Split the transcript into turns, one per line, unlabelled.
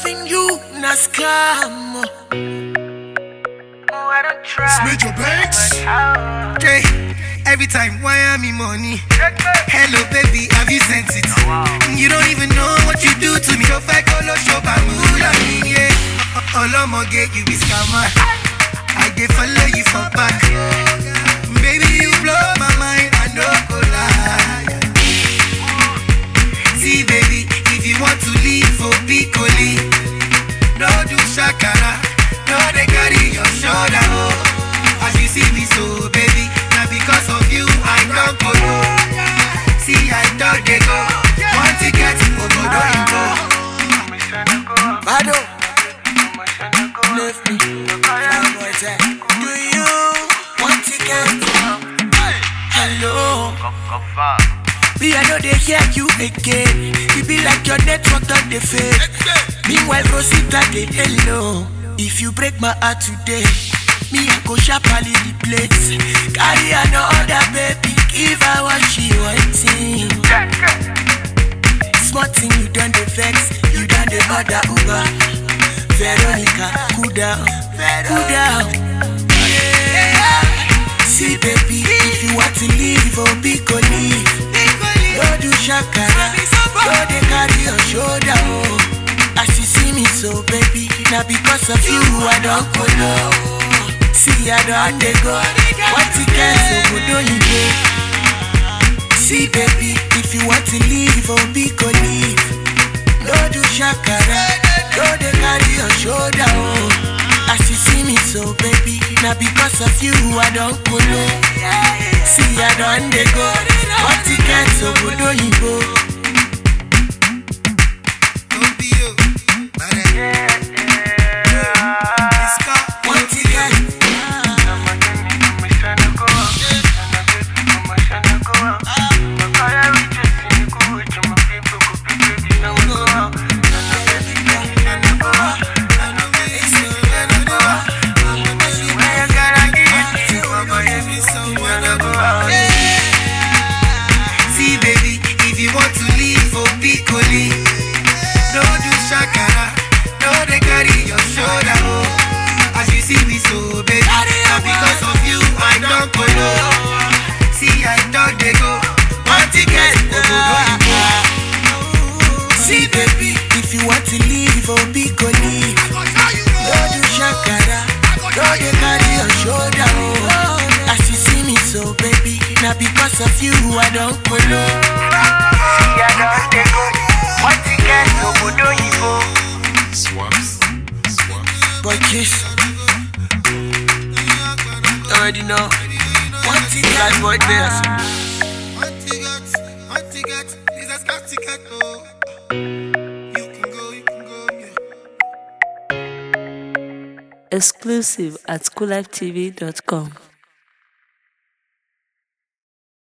loving you, na scam.
I don't try.
Smith your banks.
Jay, every time, why am I money? Hello, baby, have you sent it? You don't even know what you do to me. So I call a shop, I'm yeah. Olomoge, you be scammer. I dey follow you for back. Baby, you blow my mind, I no go lie. See, baby, if you want to leave for Piccoli, no do shakara, no they carry your shoulder. Oh, as you see me so, baby, now because of you I don't go. See, I don't they go. Want to get Ogodo in go.
Bado, left me. Do you want to get? Hello. Me, I know they hear you again. You be like your network on the fade. Meanwhile, Rosita, they hello. If you break my heart today, me, I go sharply the place. Carry another baby, give her what she wanting. Smart thing, you done the vex, you done the other Uber. Veronica, cool down, cool down. Yeah. See, baby, if you want to leave, oh, be go leave. Don't do shakara, don't they carry your shoulder, oh. As you see me so, baby, now because of you, I don't go low. See, I don't they go. What you can so good, don't you go? See, baby, if you want to leave, oh, be go leave. Don't do shakara, don't they carry your shoulder, oh. As you see me so, baby, now because of you, I don't go low. See, I don't they go. What you can so good, don't you go?
Don't be you, but what you can. See, baby, if you want to leave for Piccoli, no do shakara, no they carry your shoulder. Oh, as you see me so, baby, now because of you I don't go low. See, I don't they go. One ticket,
See, baby, if you want to leave, oh, Piccoli, no do shakara, no they carry your shoulder. Oh, as you see me so, baby, now because of you I don't go low.
See, I don't they go. What you get, so good, don't you go?
Swaps.
Boy, kiss. Already know. One ticket, boy, there.
one ticket, this is got ticket. Oh, you can go, yeah.
Exclusive at coolivetv.com.